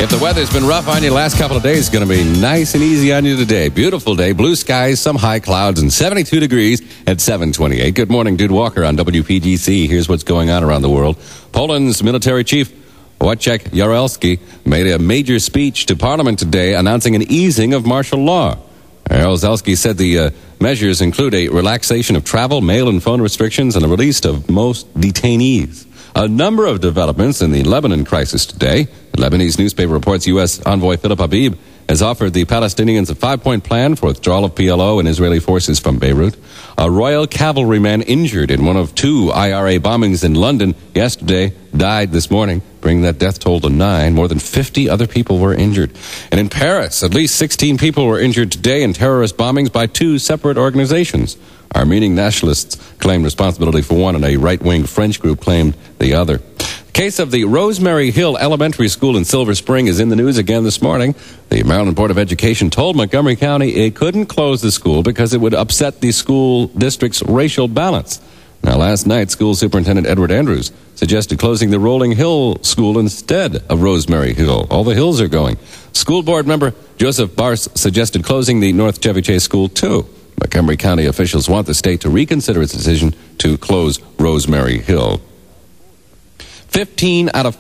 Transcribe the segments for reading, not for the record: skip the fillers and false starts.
If the weather's been rough on you the last couple of days, it's going to be nice and easy on you today. Beautiful day, blue skies, some high clouds, and 72 degrees at 7:28. Good morning, Dude Walker on WPGC. Here's what's going on around the world. Poland's military chief, Wojciech Jaruzelski, made a major speech to Parliament today announcing an easing of martial law. Jaruzelski said the measures include a relaxation of travel, mail and phone restrictions, and the release of most detainees. A number of developments in the Lebanon crisis today. The Lebanese newspaper reports U.S. envoy Philip Habib has offered the Palestinians a 5-point plan for withdrawal of PLO and Israeli forces from Beirut. A Royal Cavalryman injured in one of 2 IRA bombings in London yesterday died this morning, bringing that death toll to 9. More than 50 other people were injured. And in Paris, at least 16 people were injured today in terrorist bombings by 2 separate organizations. Armenian nationalists claimed responsibility for one, and a right-wing French group claimed the other. The case of the Rosemary Hill Elementary School in Silver Spring is in the news again this morning. The Maryland Board of Education told Montgomery County it couldn't close the school because it would upset the school district's racial balance. Now, last night, School Superintendent Edward Andrews suggested closing the Rolling Hill School instead of Rosemary Hill. All the hills are going. School board member Joseph Barse suggested closing the North Chevy Chase School, too. Montgomery County officials want the state to reconsider its decision to close Rosemary Hill. 15 out of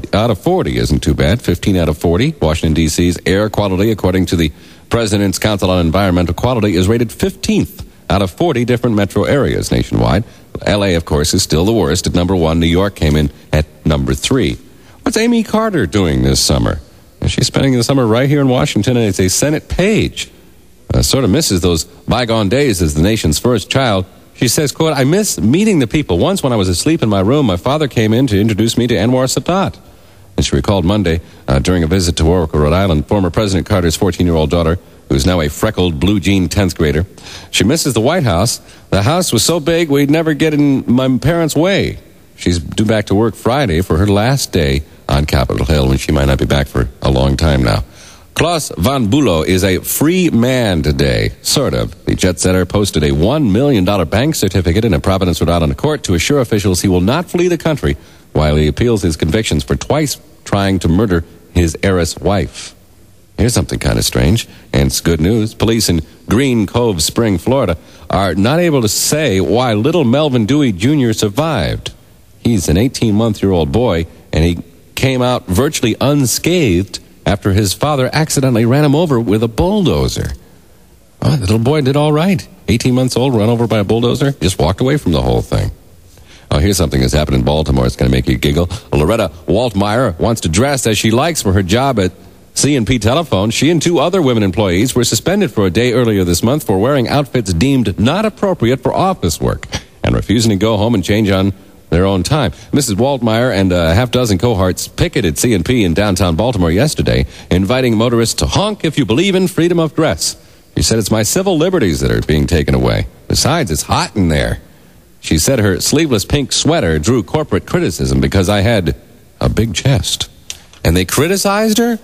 40 isn't too bad. 15 out of 40. Washington, D.C.'s air quality, according to the President's Council on Environmental Quality, is rated 15th out of 40 different metro areas nationwide. L.A., of course, is still the worst at number 1. New York came in at number 3. What's Amy Carter doing this summer? She's spending the summer right here in Washington, and it's a Senate page. Sort of misses those bygone days as the nation's first child. She says, quote, "I miss meeting the people. Once when I was asleep in my room, my father came in to introduce me to Anwar Sadat." And she recalled Monday, during a visit to Oracle, Rhode Island, former President Carter's 14-year-old daughter, who is now a freckled, blue-jean 10th grader. She misses the White House. "The house was so big, we'd never get in my parents' way." She's due back to work Friday for her last day on Capitol Hill, and she might not be back for a long time now. Klaus Van Bulow is a free man today, sort of. The jet setter posted a $1 million bank certificate in a Providence, Rhode Island court to assure officials he will not flee the country while he appeals his convictions for twice trying to murder his heiress wife. Here's something kind of strange, and it's good news. Police in Green Cove Spring, Florida, are not able to say why little Melvin Dewey Jr. survived. He's an 18-month-old boy, and he came out virtually unscathed after his father accidentally ran him over with a bulldozer. Oh, the little boy did all right. 18 months old, run over by a bulldozer, just walked away from the whole thing. Oh, here's something that's happened in Baltimore. It's going to make you giggle. Loretta Waltmeyer wants to dress as she likes for her job at C&P Telephone. She and 2 other women employees were suspended for a day earlier this month for wearing outfits deemed not appropriate for office work and refusing to go home and change on their own time. Mrs. Waltmeyer and a half-dozen cohorts picketed C&P in downtown Baltimore yesterday, inviting motorists to honk if you believe in freedom of dress. She said, "It's my civil liberties that are being taken away. Besides, it's hot in there." She said her sleeveless pink sweater drew corporate criticism because I had a big chest. And they criticized her?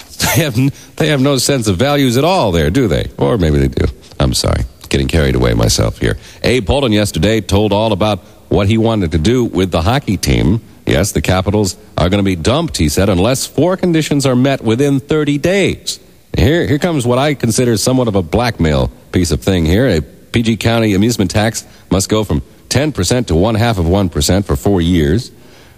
They have no sense of values at all there, do they? Or maybe they do. I'm sorry. Getting carried away myself here. Abe Pollin yesterday told all about what he wanted to do with the hockey team. Yes, the Capitals are going to be dumped, he said, unless 4 conditions are met within 30 days. Here comes what I consider somewhat of a blackmail piece of thing here. A PG County amusement tax must go from 10% to 0.5% for 4 years.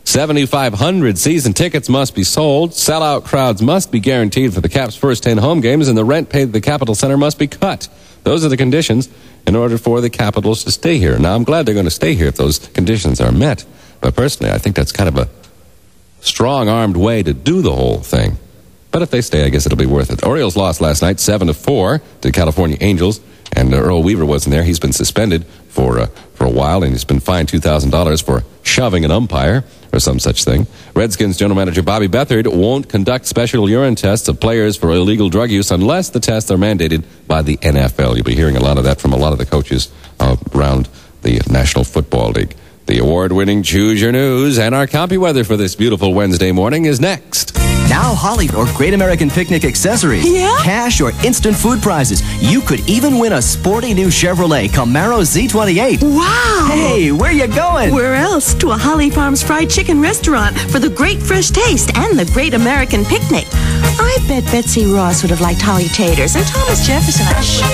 7,500 season tickets must be sold. Sellout crowds must be guaranteed for the Caps' first 10 home games, and the rent paid at the Capitol Center must be cut. Those are the conditions in order for the Capitals to stay here. Now, I'm glad they're going to stay here if those conditions are met. But personally, I think that's kind of a strong-armed way to do the whole thing. But if they stay, I guess it'll be worth it. Orioles lost last night 7-4 to California Angels, and Earl Weaver wasn't there. He's been suspended for a while, and he's been fined $2,000 for shoving an umpire or some such thing. Redskins general manager Bobby Beathard won't conduct special urine tests of players for illegal drug use unless the tests are mandated by the NFL. You'll be hearing a lot of that from a lot of the coaches around the National Football League. The award-winning Choose Your News and our CompuWeather for this beautiful Wednesday morning is next. Now Holly or Great American Picnic accessories. Yeah? Cash or instant food prizes. You could even win a sporty new Chevrolet Camaro Z28. Wow! Hey, where you going? Where else? To a Holly Farms fried chicken restaurant for the great fresh taste and the Great American Picnic. I bet Betsy Ross would have liked Holly Taters and Thomas Jefferson.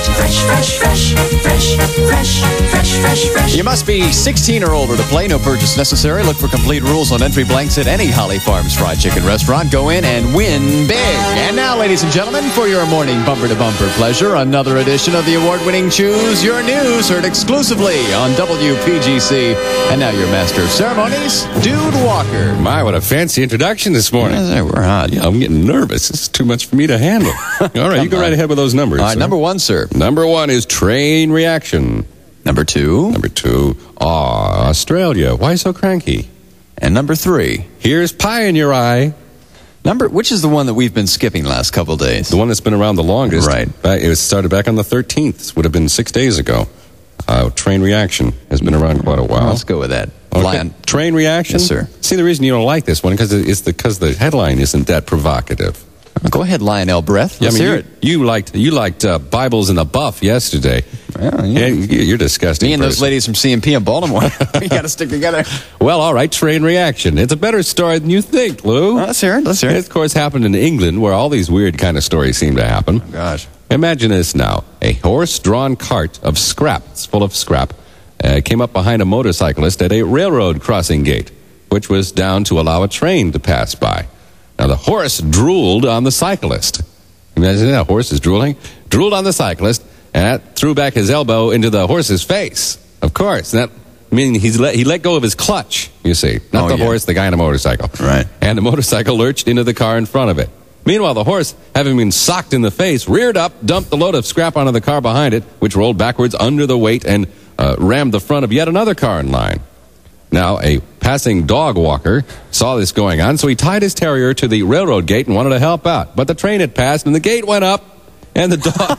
Fresh. You must be 16 or older to play. No purchase necessary. Look for complete rules on entry blanks at any Holly Farms fried chicken restaurant. Go in and win big. And now, ladies and gentlemen, for your morning bumper-to-bumper pleasure, another edition of the award-winning Choose Your News, heard exclusively on WPGC. And now your master of ceremonies, Dude Walker. My, what a fancy introduction this morning. Yeah, we're hot. Yeah, I'm getting nervous. This is too much for me to handle. All right, you go right ahead with those numbers. All right, number one, sir. Number one is train reaction. Number two. Number two, Australia. Why so cranky? And number three. Here's pie in your eye. Which is the one that we've been skipping last couple of days? The one that's been around the longest. Right. It was started back on the 13th. This would have been 6 days ago. Train reaction has been around quite a while. Let's go with that. Okay. Lion. Train reaction? Yes, sir. See, the reason you don't like this one is because the headline isn't that provocative. Go ahead, Lionel Breath. Let's hear it. You liked Bibles in the Buff yesterday. Well, yeah. You're disgusting. Me and those ladies from CMP in Baltimore. We got to stick together. Well, all right, train reaction. It's a better story than you think, Lou. Let's hear it. It, of course, happened in England, where all these weird kind of stories seem to happen. Oh, gosh. Imagine this now. A horse-drawn cart of scrap, it's full of scrap, came up behind a motorcyclist at a railroad crossing gate, which was down to allow a train to pass by. Now, the horse drooled on the cyclist. Imagine that, a horse is drooling. Drooled on the cyclist, and that threw back his elbow into the horse's face. Of course. That meaning he let go of his clutch, you see. Not the horse, the guy on a motorcycle. Right. And the motorcycle lurched into the car in front of it. Meanwhile, the horse, having been socked in the face, reared up, dumped the load of scrap onto the car behind it, which rolled backwards under the weight and rammed the front of yet another car in line. Now, a passing dog walker saw this going on, so he tied his terrier to the railroad gate and wanted to help out. But the train had passed, and the gate went up, and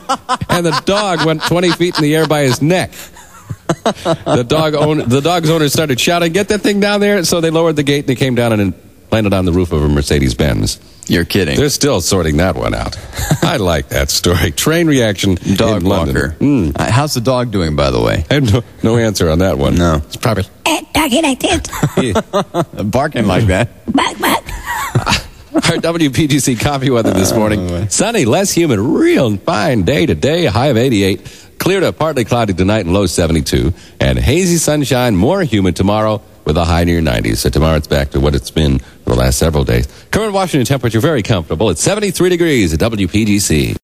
the dog went 20 feet in the air by his neck. The dog's owner started shouting, "Get that thing down there!" So they lowered the gate, and they came down and landed on the roof of a Mercedes-Benz. You're kidding. They're still sorting that one out. I like that story. Train reaction Dog in walker. London. How's the dog doing, by the way? I have no answer on that one. No. It's probably Talking like this. Barking like that. Bark, bark. our WPGC coffee weather this morning. Sunny, less humid, real fine day today, high of 88. Clear to partly cloudy tonight and low 72. And hazy sunshine, more humid tomorrow with a high near 90s. So tomorrow it's back to what it's been for the last several days. Current Washington temperature very comfortable. It's 73 degrees at WPGC.